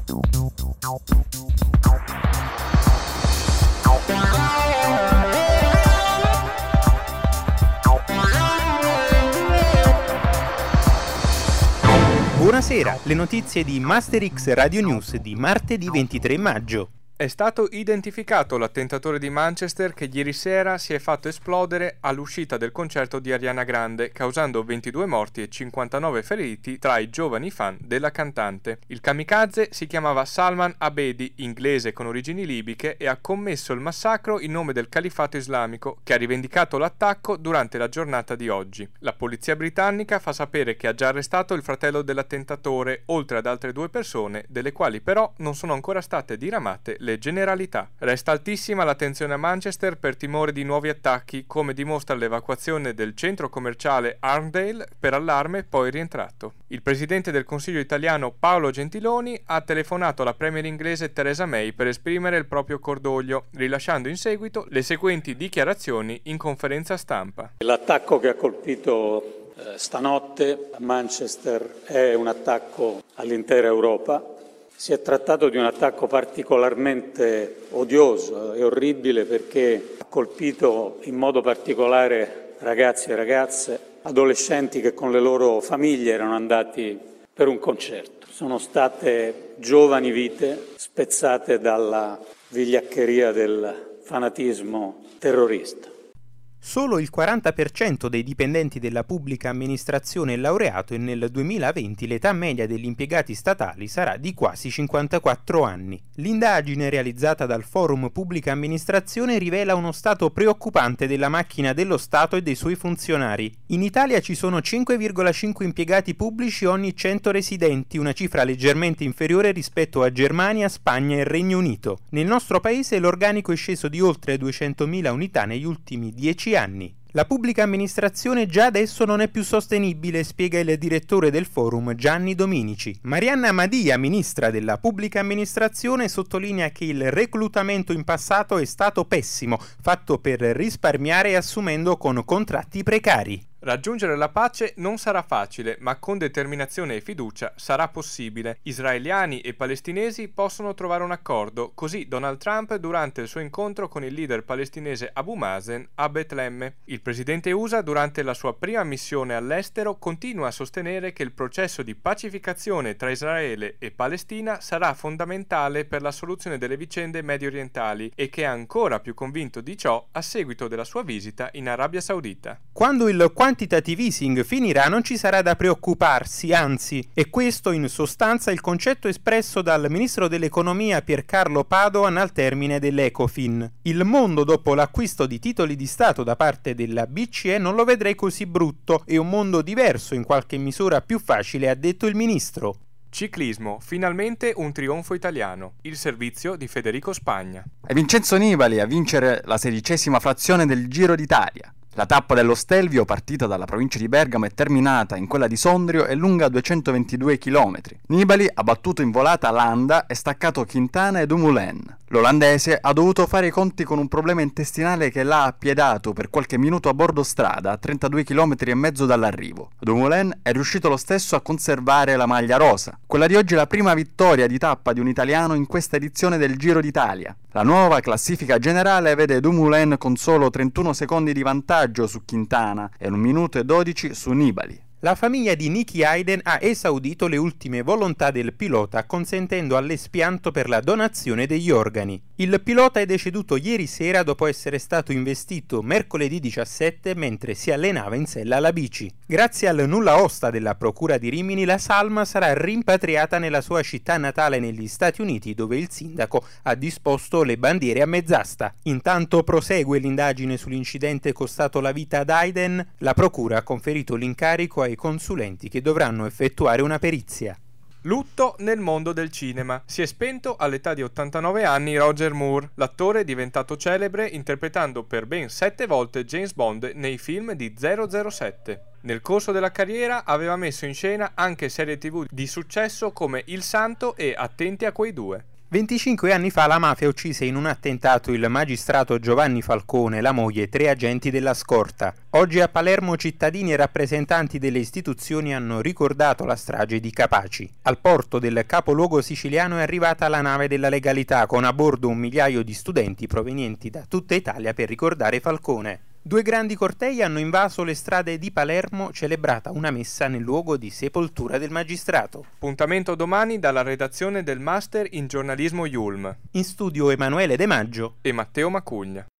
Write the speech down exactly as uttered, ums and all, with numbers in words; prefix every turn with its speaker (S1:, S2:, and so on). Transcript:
S1: Buonasera, le notizie di Master X Radio News di martedì ventitré maggio.
S2: È stato identificato l'attentatore di Manchester che ieri sera si è fatto esplodere all'uscita del concerto di Ariana Grande, causando ventidue morti e cinquantanove feriti tra i giovani fan della cantante. Il kamikaze si chiamava Salman Abedi, inglese con origini libiche, e ha commesso il massacro in nome del Califfato Islamico, che ha rivendicato l'attacco durante la giornata di oggi. La polizia britannica fa sapere che ha già arrestato il fratello dell'attentatore, oltre ad altre due persone, delle quali però non sono ancora state diramate le generalità. Resta altissima l'attenzione a Manchester per timore di nuovi attacchi, come dimostra l'evacuazione del centro commerciale Arndale per allarme poi rientrato. Il presidente del Consiglio italiano Paolo Gentiloni ha telefonato alla premier inglese Theresa May per esprimere il proprio cordoglio, rilasciando in seguito le seguenti dichiarazioni in conferenza stampa.
S3: L'attacco che ha colpito eh, stanotte a Manchester è un attacco all'intera Europa. Si è trattato di un attacco particolarmente odioso e orribile perché ha colpito in modo particolare ragazzi e ragazze, adolescenti che con le loro famiglie erano andati per un concerto. Sono state giovani vite spezzate dalla vigliaccheria del fanatismo terrorista.
S1: Solo il quaranta per cento dei dipendenti della pubblica amministrazione è laureato e nel duemilaventi l'età media degli impiegati statali sarà di quasi cinquantaquattro anni. L'indagine realizzata dal Forum Pubblica Amministrazione rivela uno stato preoccupante della macchina dello Stato e dei suoi funzionari. In Italia ci sono cinque virgola cinque impiegati pubblici ogni cento residenti, una cifra leggermente inferiore rispetto a Germania, Spagna e Regno Unito. Nel nostro paese l'organico è sceso di oltre duecentomila unità negli ultimi dieci anni. La pubblica amministrazione già adesso non è più sostenibile, spiega il direttore del forum Gianni Dominici. Marianna Madia, ministra della pubblica amministrazione, sottolinea che il reclutamento in passato è stato pessimo, fatto per risparmiare e assumendo con contratti precari.
S2: Raggiungere la pace non sarà facile, ma con determinazione e fiducia sarà possibile. Israeliani e palestinesi possono trovare un accordo, così Donald Trump durante il suo incontro con il leader palestinese Abu Mazen a Betlemme. Il presidente U S A durante la sua prima missione all'estero continua a sostenere che il processo di pacificazione tra Israele e Palestina sarà fondamentale per la soluzione delle vicende mediorientali e che è ancora più convinto di ciò a seguito della sua visita in Arabia Saudita.
S1: Quando il quantitative easing finirà non ci sarà da preoccuparsi, anzi, è questo in sostanza il concetto espresso dal ministro dell'economia Piercarlo Padoan al termine dell'Ecofin. Il mondo dopo l'acquisto di titoli di Stato da parte della B C E non lo vedrei così brutto, è un mondo diverso, in qualche misura più facile, ha detto il ministro.
S2: Ciclismo, finalmente un trionfo italiano, il servizio di Federico Spagna.
S4: È Vincenzo Nibali a vincere la sedicesima frazione del Giro d'Italia. La tappa dello Stelvio, partita dalla provincia di Bergamo e terminata in quella di Sondrio, è lunga duecentoventidue chilometri. Nibali ha battuto in volata Landa e staccato Quintana e Dumoulin. L'olandese ha dovuto fare i conti con un problema intestinale che l'ha appiedato per qualche minuto a bordo strada, a trentadue chilometri e mezzo dall'arrivo. Dumoulin è riuscito lo stesso a conservare la maglia rosa. Quella di oggi è la prima vittoria di tappa di un italiano in questa edizione del Giro d'Italia. La nuova classifica generale vede Dumoulin con solo trentuno secondi di vantaggio su Quintana e un minuto e dodici su Nibali.
S1: La famiglia di Nicky Hayden ha esaudito le ultime volontà del pilota, consentendo all'espianto per la donazione degli organi. Il pilota è deceduto ieri sera dopo essere stato investito mercoledì diciassette mentre si allenava in sella alla bici. Grazie al nulla osta della procura di Rimini, la salma sarà rimpatriata nella sua città natale negli Stati Uniti, dove il sindaco ha disposto le bandiere a mezz'asta. Intanto prosegue l'indagine sull'incidente costato la vita ad Hayden. La procura ha conferito l'incarico ai consulenti che dovranno effettuare una perizia.
S2: Lutto nel mondo del cinema. Si è spento all'età di ottantanove anni Roger Moore. L'attore è diventato celebre interpretando per ben sette volte James Bond nei film di zero zero sette. Nel corso della carriera aveva messo in scena anche serie tivù di successo come Il Santo e Attenti a quei due.
S1: venticinque anni fa la mafia uccise in un attentato il magistrato Giovanni Falcone, la moglie e tre agenti della scorta. Oggi a Palermo cittadini e rappresentanti delle istituzioni hanno ricordato la strage di Capaci. Al porto del capoluogo siciliano è arrivata la nave della legalità con a bordo un migliaio di studenti provenienti da tutta Italia per ricordare Falcone. Due grandi cortei hanno invaso le strade di Palermo, celebrata una messa nel luogo di sepoltura del magistrato.
S2: Appuntamento domani dalla redazione del Master in giornalismo Yulm.
S1: In studio Emanuele De Maggio
S2: e Matteo Macuglia.